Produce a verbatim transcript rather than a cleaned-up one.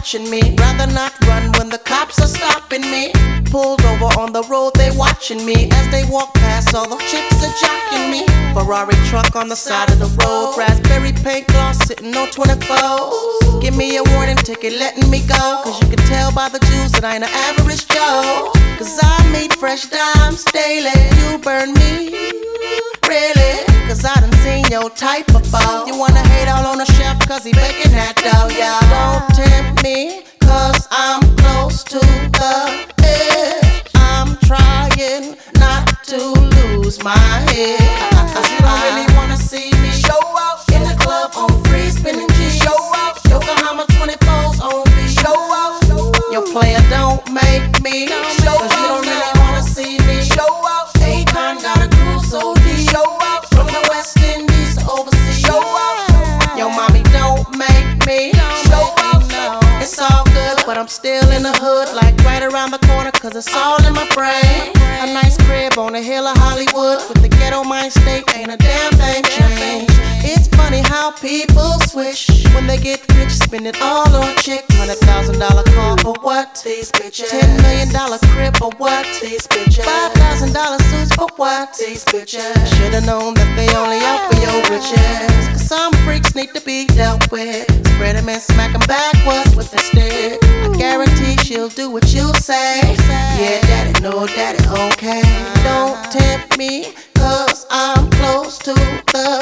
watching me. Rather not run when the cops are stopping me. Pulled over on the road, they watching me. As they walk past, all the chicks are jocking me. Ferrari truck on the side of the road. Raspberry paint gloss sitting on twenty-four. Give me a warning ticket, letting me go. Cause you can tell by the juice that I ain't an average Joe. Cause I meet fresh dimes daily. You burn me, really? Cause I done seen your type before. You wanna hate all on the chef cause he baking that dough, yeah. Don't tempt me cause I'm close to the edge. I'm trying not to lose my head. Cause you don't really wanna see me show up in the club on free spinning G's. Show up, Yokohama twenty-fours on V. Show up, your player don't make me. Cause you don't really wanna see me show up. Akon got a crew so deep. Show up from the West Indies to overseas. Show up, your mommy don't make me. Show up, it's all good, but I'm still in the hood, like right around the corner, cause it's all in my brain. A nice crib on the hill of Hollywood with the ghetto mind state, ain't a damn thing changed. It's funny how people switch when they get rich, spend it all on chicks. Hundred thousand dollar car for what? These bitches. Ten million dollar crib for what? These bitches. Five thousand dollar suits for what? These bitches. Should've known that they only out for your riches. Cause some freaks need to be dealt with. Spread them and smack them backwards with a stick. I guarantee she'll do what you say. Yeah, daddy, no, daddy, okay. Don't tempt me, cause I'm close to the